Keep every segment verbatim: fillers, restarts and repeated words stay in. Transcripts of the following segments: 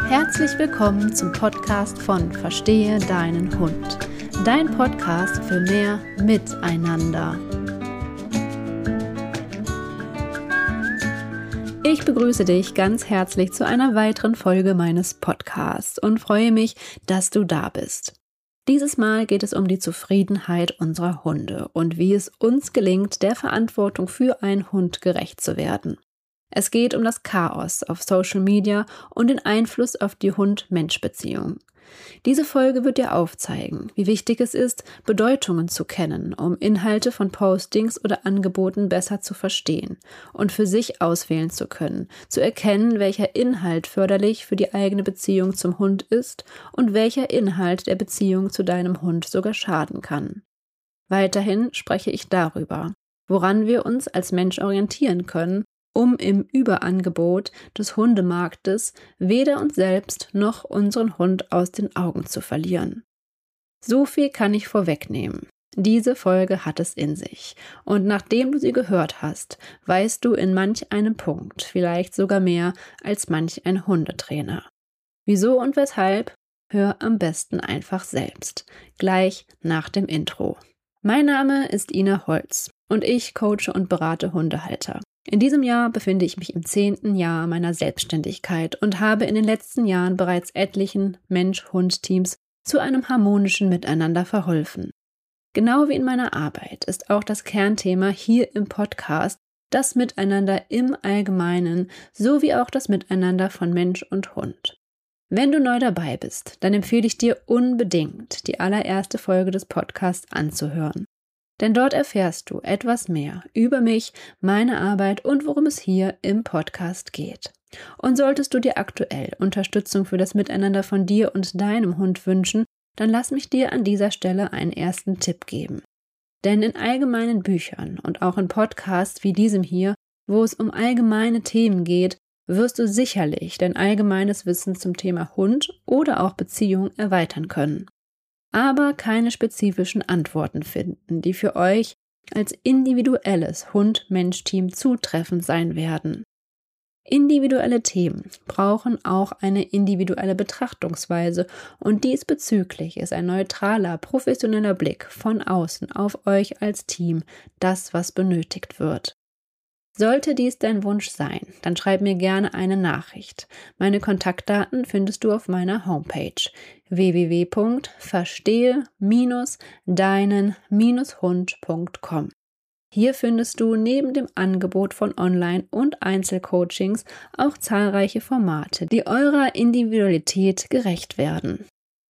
Herzlich willkommen zum Podcast von Verstehe deinen Hund. Dein Podcast für mehr Miteinander. Ich begrüße dich ganz herzlich zu einer weiteren Folge meines Podcasts und freue mich, dass du da bist. Dieses Mal geht es um die Zufriedenheit unserer Hunde und wie es uns gelingt, der Verantwortung für einen Hund gerecht zu werden. Es geht um das Chaos auf Social Media und den Einfluss auf die Hund-Mensch-Beziehung. Diese Folge wird dir aufzeigen, wie wichtig es ist, Bedeutungen zu kennen, um Inhalte von Postings oder Angeboten besser zu verstehen und für sich auswählen zu können, zu erkennen, welcher Inhalt förderlich für die eigene Beziehung zum Hund ist und welcher Inhalt der Beziehung zu deinem Hund sogar schaden kann. Weiterhin spreche ich darüber, woran wir uns als Mensch orientieren können, um im Überangebot des Hundemarktes weder uns selbst noch unseren Hund aus den Augen zu verlieren. So viel kann ich vorwegnehmen. Diese Folge hat es in sich. Und nachdem du sie gehört hast, weißt du in manch einem Punkt, vielleicht sogar mehr als manch ein Hundetrainer. Wieso und weshalb? Hör am besten einfach selbst. Gleich nach dem Intro. Mein Name ist Ina Holz und ich coache und berate Hundehalter. In diesem Jahr befinde ich mich im zehnten Jahr meiner Selbstständigkeit und habe in den letzten Jahren bereits etlichen Mensch-Hund-Teams zu einem harmonischen Miteinander verholfen. Genau wie in meiner Arbeit ist auch das Kernthema hier im Podcast das Miteinander im Allgemeinen sowie auch das Miteinander von Mensch und Hund. Wenn du neu dabei bist, dann empfehle ich dir unbedingt, die allererste Folge des Podcasts anzuhören. Denn dort erfährst du etwas mehr über mich, meine Arbeit und worum es hier im Podcast geht. Und solltest du dir aktuell Unterstützung für das Miteinander von dir und deinem Hund wünschen, dann lass mich dir an dieser Stelle einen ersten Tipp geben. Denn in allgemeinen Büchern und auch in Podcasts wie diesem hier, wo es um allgemeine Themen geht, wirst du sicherlich dein allgemeines Wissen zum Thema Hund oder auch Beziehung erweitern können. Aber keine spezifischen Antworten finden, die für euch als individuelles Hund-Mensch-Team zutreffend sein werden. Individuelle Themen brauchen auch eine individuelle Betrachtungsweise und diesbezüglich ist ein neutraler, professioneller Blick von außen auf euch als Team das, was benötigt wird. Sollte dies dein Wunsch sein, dann schreib mir gerne eine Nachricht. Meine Kontaktdaten findest du auf meiner Homepage w w w punkt verstehe deinen hund punkt com. Hier findest du neben dem Angebot von Online- und Einzelcoachings auch zahlreiche Formate, die eurer Individualität gerecht werden.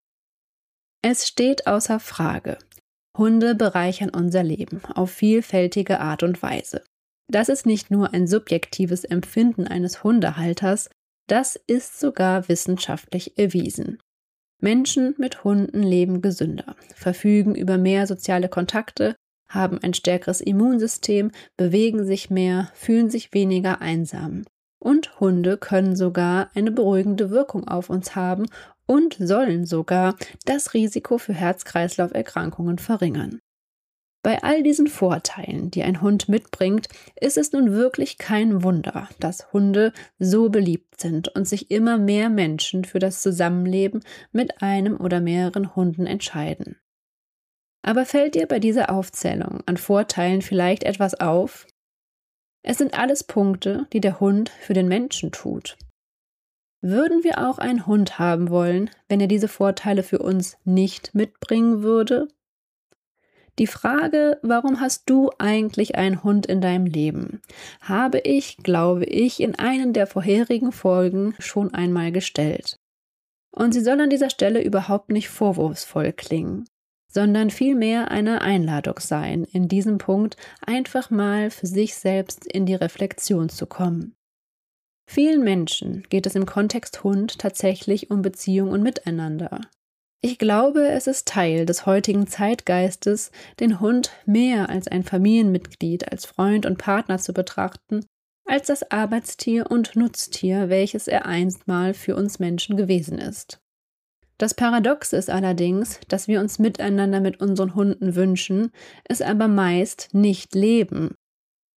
Es steht außer Frage, Hunde bereichern unser Leben auf vielfältige Art und Weise. Das ist nicht nur ein subjektives Empfinden eines Hundehalters, das ist sogar wissenschaftlich erwiesen. Menschen mit Hunden leben gesünder, verfügen über mehr soziale Kontakte, haben ein stärkeres Immunsystem, bewegen sich mehr, fühlen sich weniger einsam. Und Hunde können sogar eine beruhigende Wirkung auf uns haben und sollen sogar das Risiko für Herz-Kreislauf-Erkrankungen verringern. Bei all diesen Vorteilen, die ein Hund mitbringt, ist es nun wirklich kein Wunder, dass Hunde so beliebt sind und sich immer mehr Menschen für das Zusammenleben mit einem oder mehreren Hunden entscheiden. Aber fällt dir bei dieser Aufzählung an Vorteilen vielleicht etwas auf? Es sind alles Punkte, die der Hund für den Menschen tut. Würden wir auch einen Hund haben wollen, wenn er diese Vorteile für uns nicht mitbringen würde? Die Frage, warum hast du eigentlich einen Hund in deinem Leben, habe ich, glaube ich, in einer der vorherigen Folgen schon einmal gestellt. Und sie soll an dieser Stelle überhaupt nicht vorwurfsvoll klingen, sondern vielmehr eine Einladung sein, in diesem Punkt einfach mal für sich selbst in die Reflexion zu kommen. Vielen Menschen geht es im Kontext Hund tatsächlich um Beziehung und Miteinander. Ich glaube, es ist Teil des heutigen Zeitgeistes, den Hund mehr als ein Familienmitglied, als Freund und Partner zu betrachten, als das Arbeitstier und Nutztier, welches er einstmal für uns Menschen gewesen ist. Das Paradoxe ist allerdings, dass wir uns Miteinander mit unseren Hunden wünschen, es aber meist nicht leben.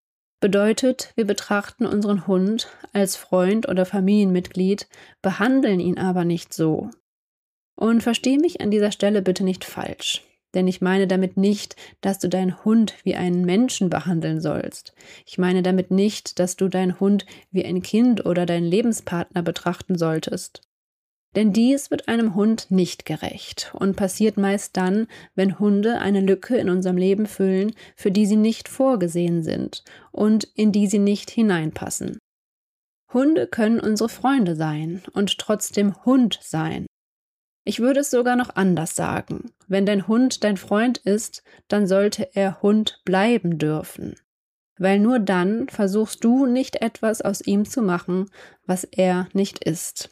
Bedeutet, wir betrachten unseren Hund als Freund oder Familienmitglied, behandeln ihn aber nicht so. Und versteh mich an dieser Stelle bitte nicht falsch, denn ich meine damit nicht, dass du deinen Hund wie einen Menschen behandeln sollst. Ich meine damit nicht, dass du deinen Hund wie ein Kind oder deinen Lebenspartner betrachten solltest. Denn dies wird einem Hund nicht gerecht und passiert meist dann, wenn Hunde eine Lücke in unserem Leben füllen, für die sie nicht vorgesehen sind und in die sie nicht hineinpassen. Hunde können unsere Freunde sein und trotzdem Hund sein. Ich würde es sogar noch anders sagen. Wenn dein Hund dein Freund ist, dann sollte er Hund bleiben dürfen. Weil nur dann versuchst du nicht etwas aus ihm zu machen, was er nicht ist.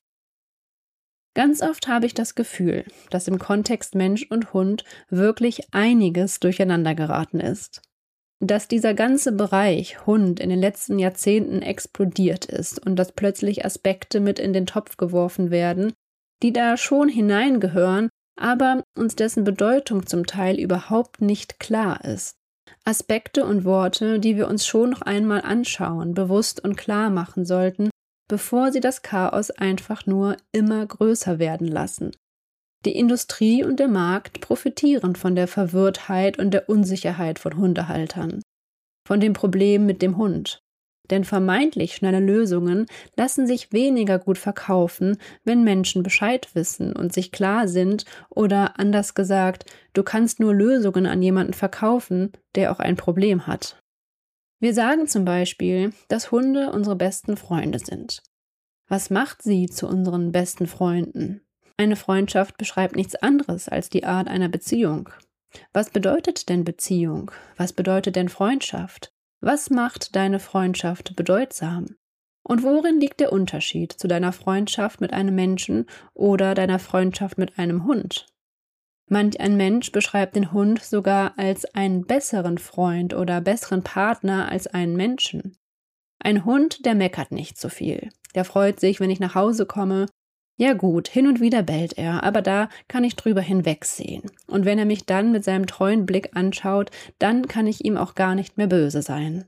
Ganz oft habe ich das Gefühl, dass im Kontext Mensch und Hund wirklich einiges durcheinander geraten ist. Dass dieser ganze Bereich Hund in den letzten Jahrzehnten explodiert ist und dass plötzlich Aspekte mit in den Topf geworfen werden, die da schon hineingehören, aber uns dessen Bedeutung zum Teil überhaupt nicht klar ist. Aspekte und Worte, die wir uns schon noch einmal anschauen, bewusst und klar machen sollten, bevor sie das Chaos einfach nur immer größer werden lassen. Die Industrie und der Markt profitieren von der Verwirrtheit und der Unsicherheit von Hundehaltern, von dem Problem mit dem Hund. Denn vermeintlich schnelle Lösungen lassen sich weniger gut verkaufen, wenn Menschen Bescheid wissen und sich klar sind oder anders gesagt, du kannst nur Lösungen an jemanden verkaufen, der auch ein Problem hat. Wir sagen zum Beispiel, dass Hunde unsere besten Freunde sind. Was macht sie zu unseren besten Freunden? Eine Freundschaft beschreibt nichts anderes als die Art einer Beziehung. Was bedeutet denn Beziehung? Was bedeutet denn Freundschaft? Was macht deine Freundschaft bedeutsam? Und worin liegt der Unterschied zu deiner Freundschaft mit einem Menschen oder deiner Freundschaft mit einem Hund? Manch ein Mensch beschreibt den Hund sogar als einen besseren Freund oder besseren Partner als einen Menschen. Ein Hund, der meckert nicht so viel. Der freut sich, wenn ich nach Hause komme. Ja gut, hin und wieder bellt er, aber da kann ich drüber hinwegsehen. Und wenn er mich dann mit seinem treuen Blick anschaut, dann kann ich ihm auch gar nicht mehr böse sein.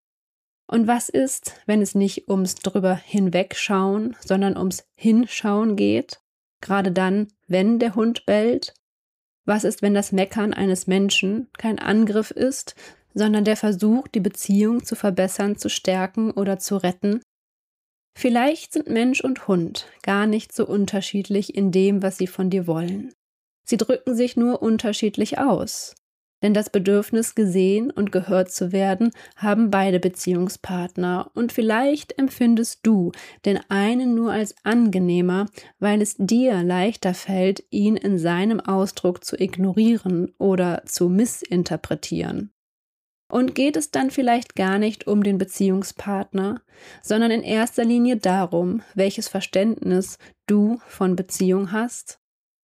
Und was ist, wenn es nicht ums drüber hinwegschauen, sondern ums Hinschauen geht? Gerade dann, wenn der Hund bellt? Was ist, wenn das Meckern eines Menschen kein Angriff ist, sondern der Versuch, die Beziehung zu verbessern, zu stärken oder zu retten? Vielleicht sind Mensch und Hund gar nicht so unterschiedlich in dem, was sie von dir wollen. Sie drücken sich nur unterschiedlich aus. Denn das Bedürfnis, gesehen und gehört zu werden, haben beide Beziehungspartner und vielleicht empfindest du den einen nur als angenehmer, weil es dir leichter fällt, ihn in seinem Ausdruck zu ignorieren oder zu missinterpretieren. Und geht es dann vielleicht gar nicht um den Beziehungspartner, sondern in erster Linie darum, welches Verständnis du von Beziehung hast?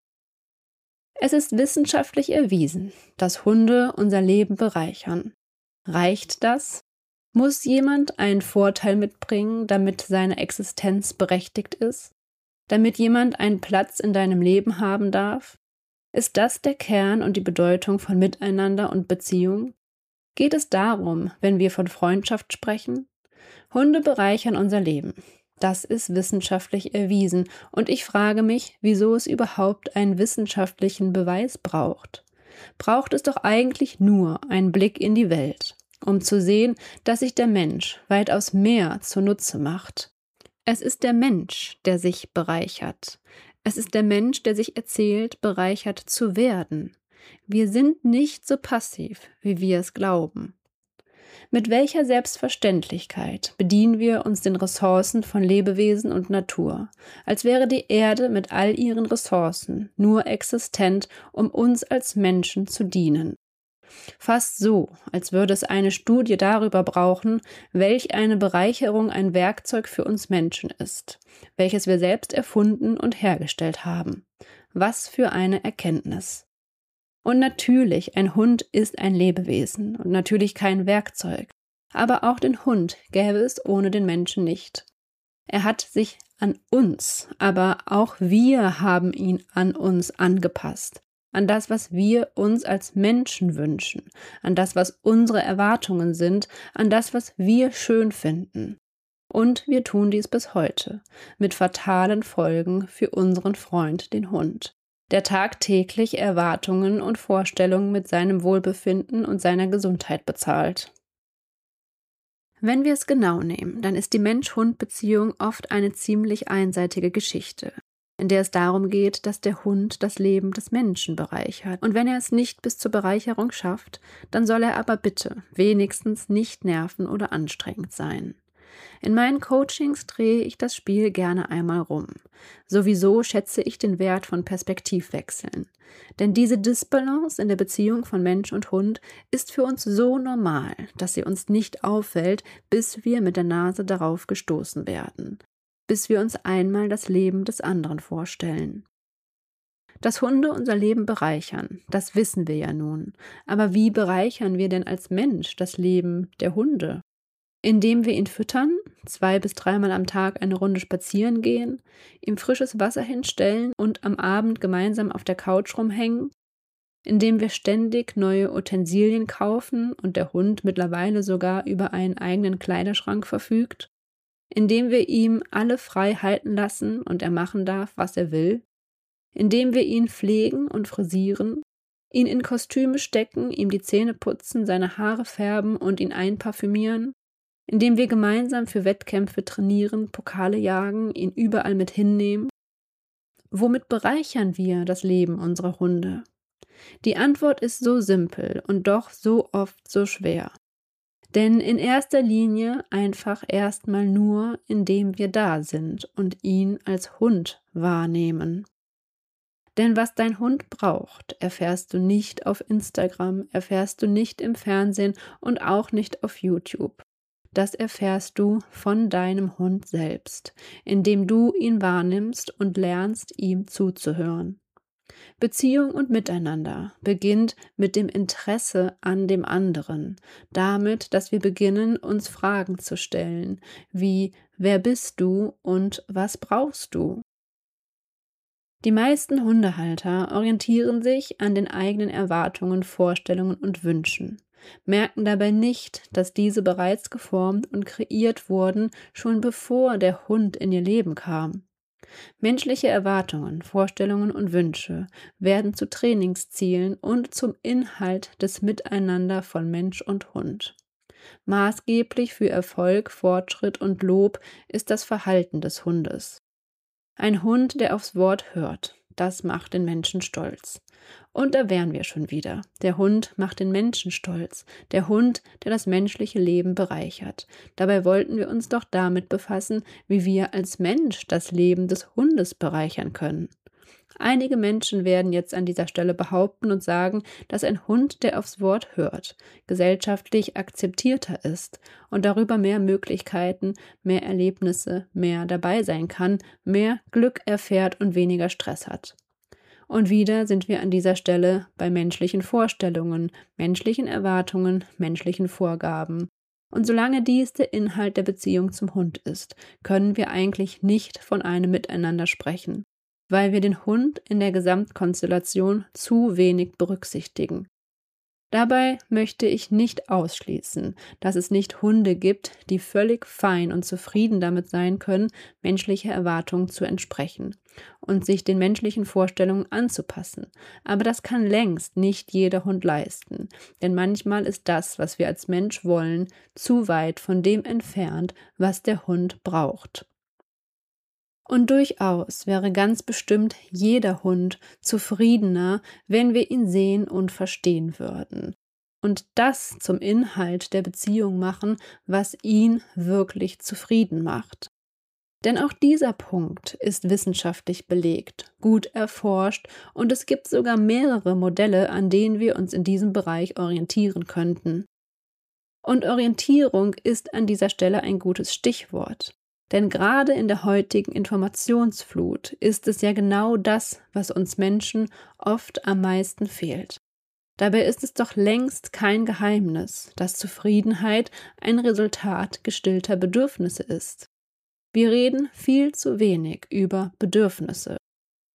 Es ist wissenschaftlich erwiesen, dass Hunde unser Leben bereichern. Reicht das? Muss jemand einen Vorteil mitbringen, damit seine Existenz berechtigt ist? Damit jemand einen Platz in deinem Leben haben darf? Ist das der Kern und die Bedeutung von Miteinander und Beziehung? Geht es darum, wenn wir von Freundschaft sprechen? Hunde bereichern unser Leben. Das ist wissenschaftlich erwiesen und ich frage mich, wieso es überhaupt einen wissenschaftlichen Beweis braucht. Braucht es doch eigentlich nur einen Blick in die Welt, um zu sehen, dass sich der Mensch weitaus mehr zunutze macht. Es ist der Mensch, der sich bereichert. Es ist der Mensch, der sich erzählt, bereichert zu werden. Wir sind nicht so passiv, wie wir es glauben. Mit welcher Selbstverständlichkeit bedienen wir uns den Ressourcen von Lebewesen und Natur, als wäre die Erde mit all ihren Ressourcen nur existent, um uns als Menschen zu dienen. Fast so, als würde es eine Studie darüber brauchen, welch eine Bereicherung ein Werkzeug für uns Menschen ist, welches wir selbst erfunden und hergestellt haben. Was für eine Erkenntnis! Und natürlich, ein Hund ist ein Lebewesen und natürlich kein Werkzeug. Aber auch den Hund gäbe es ohne den Menschen nicht. Er hat sich an uns, aber auch wir haben ihn an uns angepasst. an das, was wir uns als Menschen wünschen, an das, was unsere Erwartungen sind, an das, was wir schön finden. Und wir tun dies bis heute, mit fatalen Folgen für unseren Freund, den Hund, der tagtäglich Erwartungen und Vorstellungen mit seinem Wohlbefinden und seiner Gesundheit bezahlt. Wenn wir es genau nehmen, dann ist die Mensch-Hund-Beziehung oft eine ziemlich einseitige Geschichte, in der es darum geht, dass der Hund das Leben des Menschen bereichert. Und wenn er es nicht bis zur Bereicherung schafft, dann soll er aber bitte wenigstens nicht nerven oder anstrengend sein. In meinen Coachings drehe ich das Spiel gerne einmal rum. Sowieso schätze ich den Wert von Perspektivwechseln. Denn diese Disbalance in der Beziehung von Mensch und Hund ist für uns so normal, dass sie uns nicht auffällt, bis wir mit der Nase darauf gestoßen werden. Bis wir uns einmal das Leben des anderen vorstellen. Dass Hunde unser Leben bereichern, das wissen wir ja nun. Aber wie bereichern wir denn als Mensch das Leben der Hunde? Indem wir ihn füttern, zwei bis dreimal am Tag eine Runde spazieren gehen, ihm frisches Wasser hinstellen und am Abend gemeinsam auf der Couch rumhängen, indem wir ständig neue Utensilien kaufen und der Hund mittlerweile sogar über einen eigenen Kleiderschrank verfügt, indem wir ihm alle frei halten lassen und er machen darf, was er will, indem wir ihn pflegen und frisieren, ihn in Kostüme stecken, ihm die Zähne putzen, seine Haare färben und ihn einparfümieren, indem wir gemeinsam für Wettkämpfe trainieren, Pokale jagen, ihn überall mit hinnehmen? Womit bereichern wir das Leben unserer Hunde? Die Antwort ist so simpel und doch so oft so schwer. Denn in erster Linie einfach erstmal nur, indem wir da sind und ihn als Hund wahrnehmen. Denn was dein Hund braucht, erfährst du nicht auf Instagram, erfährst du nicht im Fernsehen und auch nicht auf YouTube. Das erfährst du von deinem Hund selbst, indem du ihn wahrnimmst und lernst, ihm zuzuhören. Beziehung und Miteinander beginnt mit dem Interesse an dem anderen, damit, dass wir beginnen, uns Fragen zu stellen, wie wer bist du und was brauchst du? Die meisten Hundehalter orientieren sich an den eigenen Erwartungen, Vorstellungen und Wünschen, merken dabei nicht, dass diese bereits geformt und kreiert wurden, schon bevor der Hund in ihr Leben kam. Menschliche Erwartungen, Vorstellungen und Wünsche werden zu Trainingszielen und zum Inhalt des Miteinander von Mensch und Hund. Maßgeblich für Erfolg, Fortschritt und Lob ist das Verhalten des Hundes. Ein Hund, der aufs Wort hört, das macht den Menschen stolz. Und da wären wir schon wieder. Der Hund macht den Menschen stolz. Der Hund, der das menschliche Leben bereichert. Dabei wollten wir uns doch damit befassen, wie wir als Mensch das Leben des Hundes bereichern können. Einige Menschen werden jetzt an dieser Stelle behaupten und sagen, dass ein Hund, der aufs Wort hört, gesellschaftlich akzeptierter ist und darüber mehr Möglichkeiten, mehr Erlebnisse, mehr dabei sein kann, mehr Glück erfährt und weniger Stress hat. Und wieder sind wir an dieser Stelle bei menschlichen Vorstellungen, menschlichen Erwartungen, menschlichen Vorgaben. Und solange dies der Inhalt der Beziehung zum Hund ist, können wir eigentlich nicht von einem Miteinander sprechen, weil wir den Hund in der Gesamtkonstellation zu wenig berücksichtigen. Dabei möchte ich nicht ausschließen, dass es nicht Hunde gibt, die völlig fein und zufrieden damit sein können, menschliche Erwartungen zu entsprechen und sich den menschlichen Vorstellungen anzupassen. Aber das kann längst nicht jeder Hund leisten, denn manchmal ist das, was wir als Mensch wollen, zu weit von dem entfernt, was der Hund braucht. Und durchaus wäre ganz bestimmt jeder Hund zufriedener, wenn wir ihn sehen und verstehen würden. Und das zum Inhalt der Beziehung machen, was ihn wirklich zufrieden macht. Denn auch dieser Punkt ist wissenschaftlich belegt, gut erforscht und es gibt sogar mehrere Modelle, an denen wir uns in diesem Bereich orientieren könnten. Und Orientierung ist an dieser Stelle ein gutes Stichwort. Denn gerade in der heutigen Informationsflut ist es ja genau das, was uns Menschen oft am meisten fehlt. Dabei ist es doch längst kein Geheimnis, dass Zufriedenheit ein Resultat gestillter Bedürfnisse ist. Wir reden viel zu wenig über Bedürfnisse.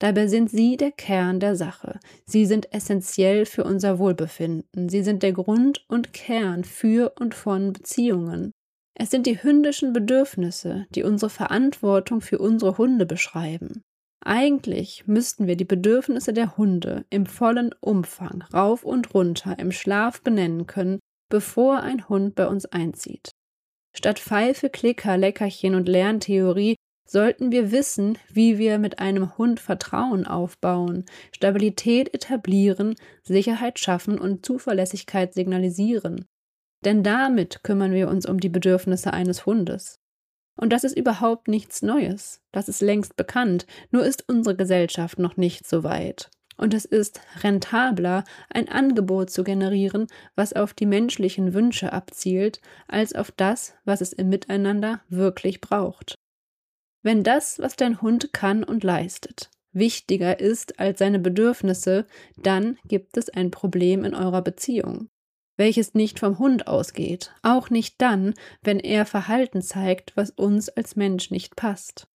Dabei sind sie der Kern der Sache. Sie sind essentiell für unser Wohlbefinden. Sie sind der Grund und Kern für und von Beziehungen. Es sind die hündischen Bedürfnisse, die unsere Verantwortung für unsere Hunde beschreiben. Eigentlich müssten wir die Bedürfnisse der Hunde im vollen Umfang rauf und runter im Schlaf benennen können, bevor ein Hund bei uns einzieht. Statt Pfeife, Klicker, Leckerchen und Lerntheorie sollten wir wissen, wie wir mit einem Hund Vertrauen aufbauen, Stabilität etablieren, Sicherheit schaffen und Zuverlässigkeit signalisieren. Denn damit kümmern wir uns um die Bedürfnisse eines Hundes. Und das ist überhaupt nichts Neues. Das ist längst bekannt, nur ist unsere Gesellschaft noch nicht so weit. Und es ist rentabler, ein Angebot zu generieren, was auf die menschlichen Wünsche abzielt, als auf das, was es im Miteinander wirklich braucht. Wenn das, was dein Hund kann und leistet, wichtiger ist als seine Bedürfnisse, dann gibt es ein Problem in eurer Beziehung, welches nicht vom Hund ausgeht, auch nicht dann, wenn er Verhalten zeigt, was uns als Mensch nicht passt.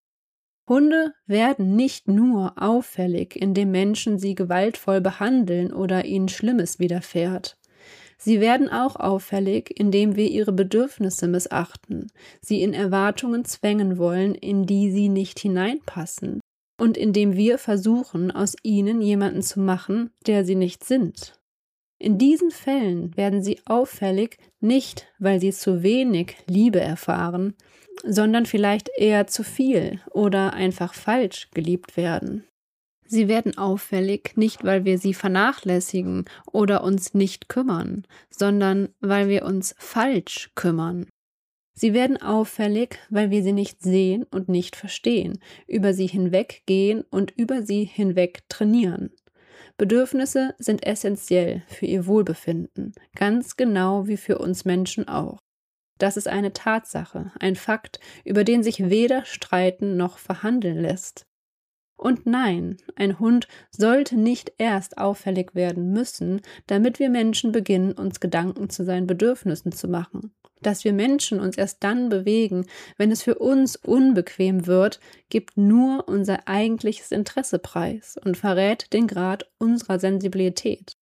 Hunde werden nicht nur auffällig, indem Menschen sie gewaltvoll behandeln oder ihnen Schlimmes widerfährt. Sie werden auch auffällig, indem wir ihre Bedürfnisse missachten, sie in Erwartungen zwängen wollen, in die sie nicht hineinpassen, und indem wir versuchen, aus ihnen jemanden zu machen, der sie nicht sind. In diesen Fällen werden sie auffällig, nicht weil sie zu wenig Liebe erfahren, sondern vielleicht eher zu viel oder einfach falsch geliebt werden. Sie werden auffällig, nicht weil wir sie vernachlässigen oder uns nicht kümmern, sondern weil wir uns falsch kümmern. Sie werden auffällig, weil wir sie nicht sehen und nicht verstehen, über sie hinweggehen und über sie hinweg trainieren. Bedürfnisse sind essentiell für ihr Wohlbefinden, ganz genau wie für uns Menschen auch. Das ist eine Tatsache, ein Fakt, über den sich weder streiten noch verhandeln lässt. Und nein, ein Hund sollte nicht erst auffällig werden müssen, damit wir Menschen beginnen, uns Gedanken zu seinen Bedürfnissen zu machen. Dass wir Menschen uns erst dann bewegen, wenn es für uns unbequem wird, gibt nur unser eigentliches Interesse preis und verrät den Grad unserer Sensibilität.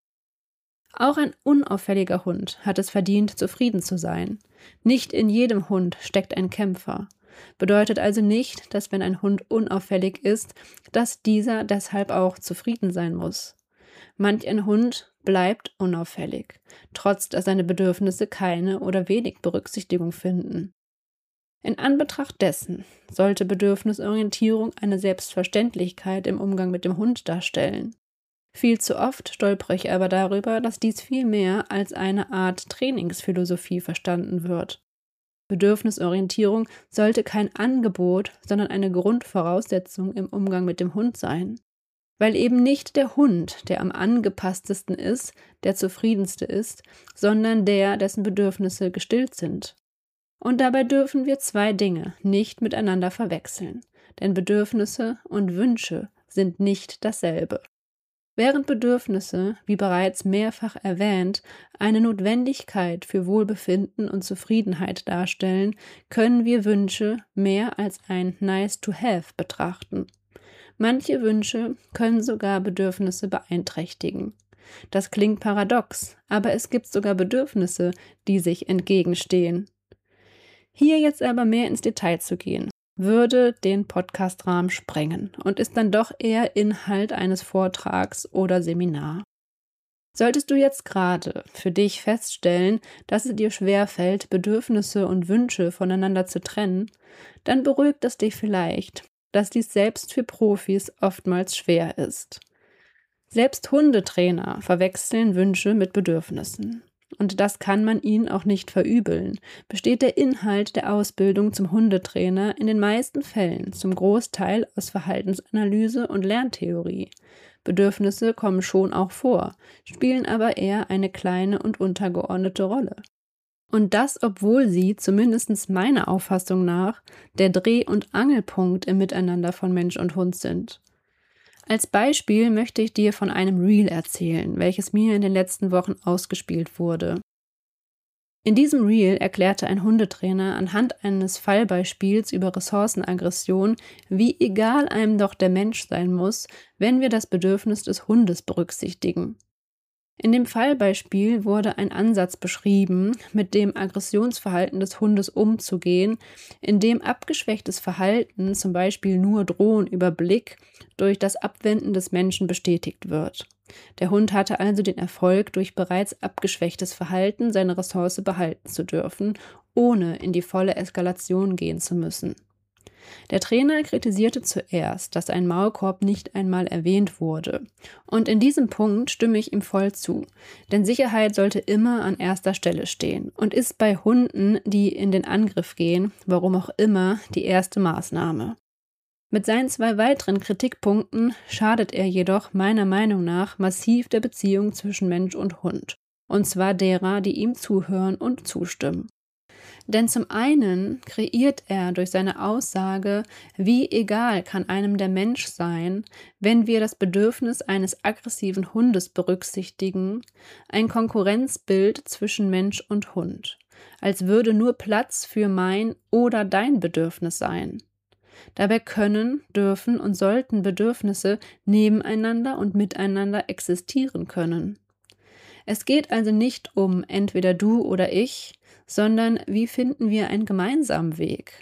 Auch ein unauffälliger Hund hat es verdient, zufrieden zu sein. Nicht in jedem Hund steckt ein Kämpfer. Bedeutet also nicht, dass wenn ein Hund unauffällig ist, dass dieser deshalb auch zufrieden sein muss. Manch ein Hund bleibt unauffällig, trotz dass seine Bedürfnisse keine oder wenig Berücksichtigung finden. In Anbetracht dessen sollte Bedürfnisorientierung eine Selbstverständlichkeit im Umgang mit dem Hund darstellen. Viel zu oft stolpere ich aber darüber, dass dies viel mehr als eine Art Trainingsphilosophie verstanden wird. Bedürfnisorientierung sollte kein Angebot, sondern eine Grundvoraussetzung im Umgang mit dem Hund sein. Weil eben nicht der Hund, der am angepasstesten ist, der zufriedenste ist, sondern der, dessen Bedürfnisse gestillt sind. Und dabei dürfen wir zwei Dinge nicht miteinander verwechseln, denn Bedürfnisse und Wünsche sind nicht dasselbe. Während Bedürfnisse, wie bereits mehrfach erwähnt, eine Notwendigkeit für Wohlbefinden und Zufriedenheit darstellen, können wir Wünsche mehr als ein Nice-to-have betrachten. Manche Wünsche können sogar Bedürfnisse beeinträchtigen. Das klingt paradox, aber es gibt sogar Bedürfnisse, die sich entgegenstehen. Hier jetzt aber mehr ins Detail zu gehen, würde den Podcast-Rahmen sprengen und ist dann doch eher Inhalt eines Vortrags oder Seminar. Solltest du jetzt gerade für dich feststellen, dass es dir schwerfällt, Bedürfnisse und Wünsche voneinander zu trennen, dann beruhigt es dich vielleicht, dass dies selbst für Profis oftmals schwer ist. Selbst Hundetrainer verwechseln Wünsche mit Bedürfnissen. Und das kann man ihnen auch nicht verübeln, besteht der Inhalt der Ausbildung zum Hundetrainer in den meisten Fällen zum Großteil aus Verhaltensanalyse und Lerntheorie. Bedürfnisse kommen schon auch vor, spielen aber eher eine kleine und untergeordnete Rolle. Und das, obwohl sie, zumindest meiner Auffassung nach, der Dreh- und Angelpunkt im Miteinander von Mensch und Hund sind. Als Beispiel möchte ich dir von einem Reel erzählen, welches mir in den letzten Wochen ausgespielt wurde. In diesem Reel erklärte ein Hundetrainer anhand eines Fallbeispiels über Ressourcenaggression, wie egal einem doch der Mensch sein muss, wenn wir das Bedürfnis des Hundes berücksichtigen. In dem Fallbeispiel wurde ein Ansatz beschrieben, mit dem Aggressionsverhalten des Hundes umzugehen, in dem abgeschwächtes Verhalten, zum Beispiel nur Drohen über Blick, durch das Abwenden des Menschen bestätigt wird. Der Hund hatte also den Erfolg, durch bereits abgeschwächtes Verhalten seine Ressource behalten zu dürfen, ohne in die volle Eskalation gehen zu müssen. Der Trainer kritisierte zuerst, dass ein Maulkorb nicht einmal erwähnt wurde. Und in diesem Punkt stimme ich ihm voll zu, denn Sicherheit sollte immer an erster Stelle stehen und ist bei Hunden, die in den Angriff gehen, warum auch immer, die erste Maßnahme. Mit seinen zwei weiteren Kritikpunkten schadet er jedoch meiner Meinung nach massiv der Beziehung zwischen Mensch und Hund, und zwar derer, die ihm zuhören und zustimmen. Denn zum einen kreiert er durch seine Aussage, wie egal kann einem der Mensch sein, wenn wir das Bedürfnis eines aggressiven Hundes berücksichtigen, ein Konkurrenzbild zwischen Mensch und Hund, als würde nur Platz für mein oder dein Bedürfnis sein. Dabei können, dürfen und sollten Bedürfnisse nebeneinander und miteinander existieren können. Es geht also nicht um entweder du oder ich, sondern wie finden wir einen gemeinsamen Weg?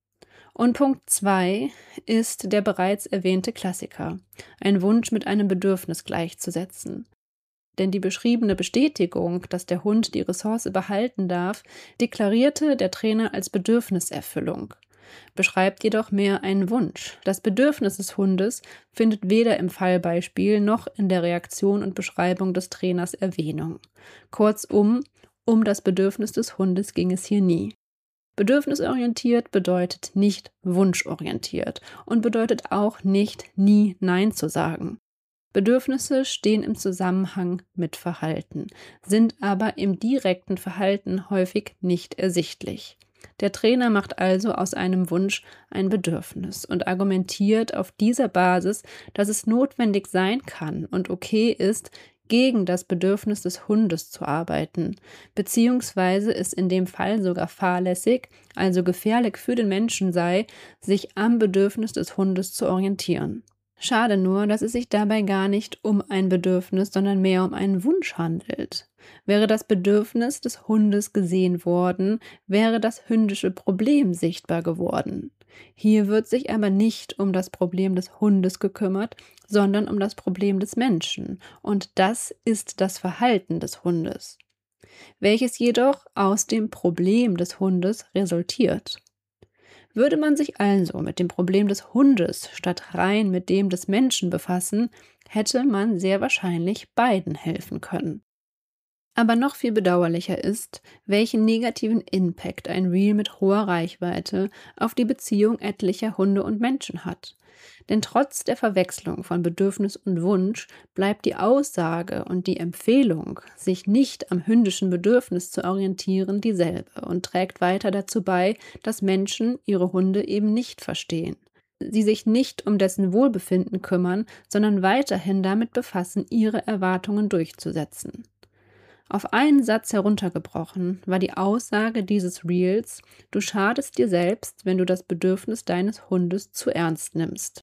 Und Punkt zwei ist der bereits erwähnte Klassiker, ein Wunsch mit einem Bedürfnis gleichzusetzen. Denn die beschriebene Bestätigung, dass der Hund die Ressource behalten darf, deklarierte der Trainer als Bedürfniserfüllung, beschreibt jedoch mehr einen Wunsch. Das Bedürfnis des Hundes findet weder im Fallbeispiel noch in der Reaktion und Beschreibung des Trainers Erwähnung. Kurzum, um das Bedürfnis des Hundes ging es hier nie. Bedürfnisorientiert bedeutet nicht wunschorientiert und bedeutet auch nicht, nie Nein zu sagen. Bedürfnisse stehen im Zusammenhang mit Verhalten, sind aber im direkten Verhalten häufig nicht ersichtlich. Der Trainer macht also aus einem Wunsch ein Bedürfnis und argumentiert auf dieser Basis, dass es notwendig sein kann und okay ist, gegen das Bedürfnis des Hundes zu arbeiten, beziehungsweise es in dem Fall sogar fahrlässig, also gefährlich für den Menschen sei, sich am Bedürfnis des Hundes zu orientieren. Schade nur, dass es sich dabei gar nicht um ein Bedürfnis, sondern mehr um einen Wunsch handelt. Wäre das Bedürfnis des Hundes gesehen worden, wäre das hündische Problem sichtbar geworden. Hier wird sich aber nicht um das Problem des Hundes gekümmert, sondern um das Problem des Menschen. Und das ist das Verhalten des Hundes, welches jedoch aus dem Problem des Hundes resultiert. Würde man sich also mit dem Problem des Hundes statt rein mit dem des Menschen befassen, hätte man sehr wahrscheinlich beiden helfen können. Aber noch viel bedauerlicher ist, welchen negativen Impact ein Reel mit hoher Reichweite auf die Beziehung etlicher Hunde und Menschen hat. Denn trotz der Verwechslung von Bedürfnis und Wunsch bleibt die Aussage und die Empfehlung, sich nicht am hündischen Bedürfnis zu orientieren, dieselbe und trägt weiter dazu bei, dass Menschen ihre Hunde eben nicht verstehen. Sie sich nicht um dessen Wohlbefinden kümmern, sondern weiterhin damit befassen, ihre Erwartungen durchzusetzen. Auf einen Satz heruntergebrochen war die Aussage dieses Reels: Du schadest dir selbst, wenn du das Bedürfnis deines Hundes zu ernst nimmst.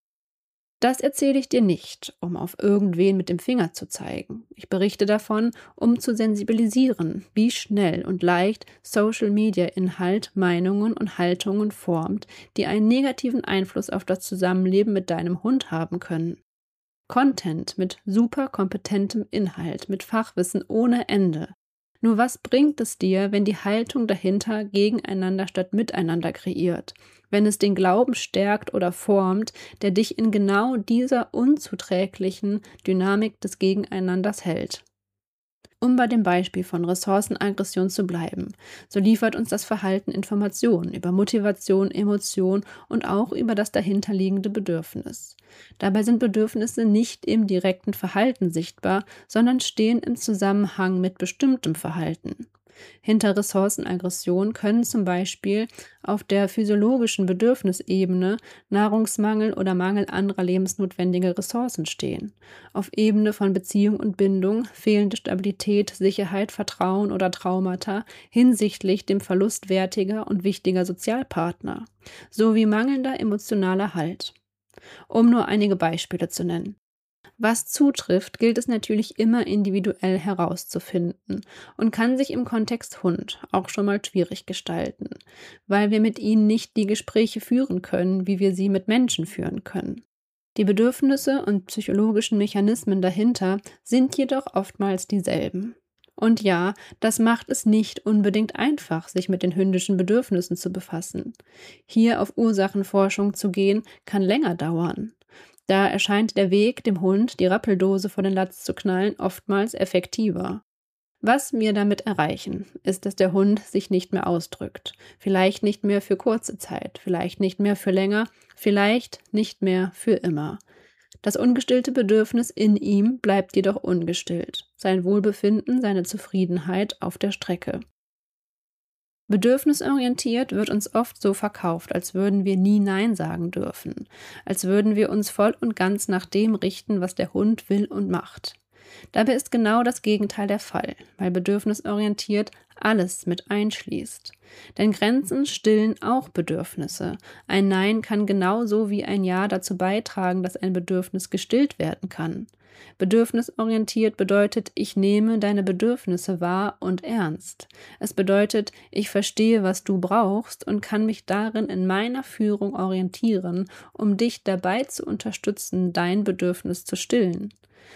Das erzähle ich dir nicht, um auf irgendwen mit dem Finger zu zeigen. Ich berichte davon, um zu sensibilisieren, wie schnell und leicht Social-Media-Inhalt Meinungen und Haltungen formt, die einen negativen Einfluss auf das Zusammenleben mit deinem Hund haben können. Content mit super kompetentem Inhalt, mit Fachwissen ohne Ende. Nur was bringt es dir, wenn die Haltung dahinter gegeneinander statt miteinander kreiert? Wenn es den Glauben stärkt oder formt, der dich in genau dieser unzuträglichen Dynamik des Gegeneinanders hält? Um bei dem Beispiel von Ressourcenaggression zu bleiben, so liefert uns das Verhalten Informationen über Motivation, Emotion und auch über das dahinterliegende Bedürfnis. Dabei sind Bedürfnisse nicht im direkten Verhalten sichtbar, sondern stehen im Zusammenhang mit bestimmtem Verhalten. Hinter Ressourcenaggression können zum Beispiel auf der physiologischen Bedürfnisebene Nahrungsmangel oder Mangel anderer lebensnotwendiger Ressourcen stehen. Auf Ebene von Beziehung und Bindung fehlende Stabilität, Sicherheit, Vertrauen oder Traumata hinsichtlich dem Verlust wertiger und wichtiger Sozialpartner, sowie mangelnder emotionaler Halt. Um nur einige Beispiele zu nennen. Was zutrifft, gilt es natürlich immer individuell herauszufinden und kann sich im Kontext Hund auch schon mal schwierig gestalten, weil wir mit ihnen nicht die Gespräche führen können, wie wir sie mit Menschen führen können. Die Bedürfnisse und psychologischen Mechanismen dahinter sind jedoch oftmals dieselben. Und ja, das macht es nicht unbedingt einfach, sich mit den hündischen Bedürfnissen zu befassen. Hier auf Ursachenforschung zu gehen, kann länger dauern. Da erscheint der Weg, dem Hund die Rappeldose vor den Latz zu knallen, oftmals effektiver. Was wir damit erreichen, ist, dass der Hund sich nicht mehr ausdrückt. Vielleicht nicht mehr für kurze Zeit, vielleicht nicht mehr für länger, vielleicht nicht mehr für immer. Das ungestillte Bedürfnis in ihm bleibt jedoch ungestillt. Sein Wohlbefinden, seine Zufriedenheit auf der Strecke. Bedürfnisorientiert wird uns oft so verkauft, als würden wir nie Nein sagen dürfen, als würden wir uns voll und ganz nach dem richten, was der Hund will und macht. Dabei ist genau das Gegenteil der Fall, weil bedürfnisorientiert alles mit einschließt. Denn Grenzen stillen auch Bedürfnisse. Ein Nein kann genauso wie ein Ja dazu beitragen, dass ein Bedürfnis gestillt werden kann. Bedürfnisorientiert bedeutet, ich nehme deine Bedürfnisse wahr und ernst. Es bedeutet, ich verstehe, was du brauchst und kann mich darin in meiner Führung orientieren, um dich dabei zu unterstützen, dein Bedürfnis zu stillen.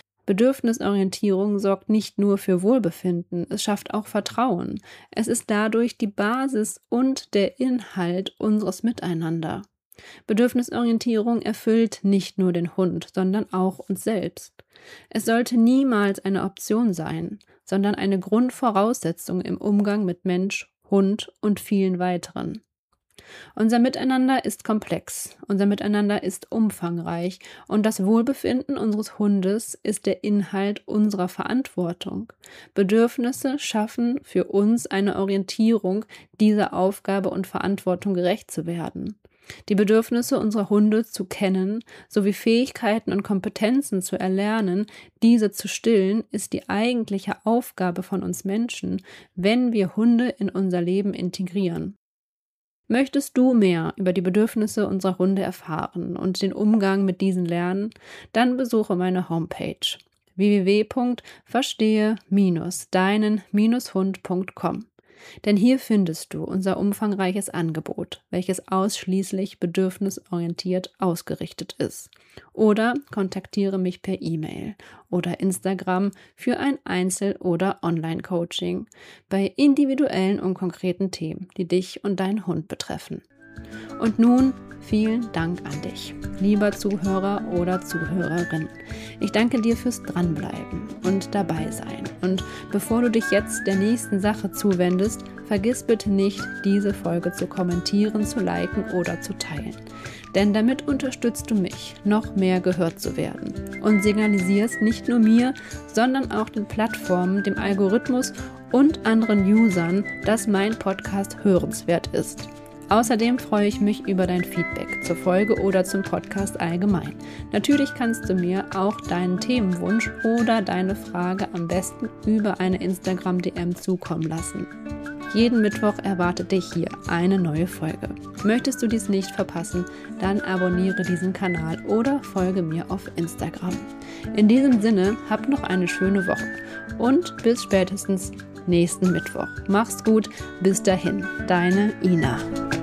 Bedürfnisorientierung sorgt nicht nur für Wohlbefinden, es schafft auch Vertrauen. Es ist dadurch die Basis und der Inhalt unseres Miteinander. Bedürfnisorientierung erfüllt nicht nur den Hund, sondern auch uns selbst. Es sollte niemals eine Option sein, sondern eine Grundvoraussetzung im Umgang mit Mensch, Hund und vielen weiteren. Unser Miteinander ist komplex, unser Miteinander ist umfangreich und das Wohlbefinden unseres Hundes ist der Inhalt unserer Verantwortung. Bedürfnisse schaffen für uns eine Orientierung, dieser Aufgabe und Verantwortung gerecht zu werden. Die Bedürfnisse unserer Hunde zu kennen, sowie Fähigkeiten und Kompetenzen zu erlernen, diese zu stillen, ist die eigentliche Aufgabe von uns Menschen, wenn wir Hunde in unser Leben integrieren. Möchtest du mehr über die Bedürfnisse unserer Hunde erfahren und den Umgang mit diesen lernen, dann besuche meine Homepage w w w punkt verstehe deinen Hund punkt com. Denn hier findest du unser umfangreiches Angebot, welches ausschließlich bedürfnisorientiert ausgerichtet ist. Oder kontaktiere mich per E-Mail oder Instagram für ein Einzel- oder Online-Coaching bei individuellen und konkreten Themen, die dich und deinen Hund betreffen. Und nun vielen Dank an dich, lieber Zuhörer oder Zuhörerin. Ich danke dir fürs Dranbleiben und dabei sein. Und bevor du dich jetzt der nächsten Sache zuwendest, vergiss bitte nicht, diese Folge zu kommentieren, zu liken oder zu teilen. Denn damit unterstützt du mich, noch mehr gehört zu werden und signalisierst nicht nur mir, sondern auch den Plattformen, dem Algorithmus und anderen Usern, dass mein Podcast hörenswert ist. Außerdem freue ich mich über dein Feedback zur Folge oder zum Podcast allgemein. Natürlich kannst du mir auch deinen Themenwunsch oder deine Frage am besten über eine Instagram-D M zukommen lassen. Jeden Mittwoch erwartet dich hier eine neue Folge. Möchtest du dies nicht verpassen, dann abonniere diesen Kanal oder folge mir auf Instagram. In diesem Sinne, hab noch eine schöne Woche und bis spätestens nächsten Mittwoch. Mach's gut, bis dahin, deine Ina.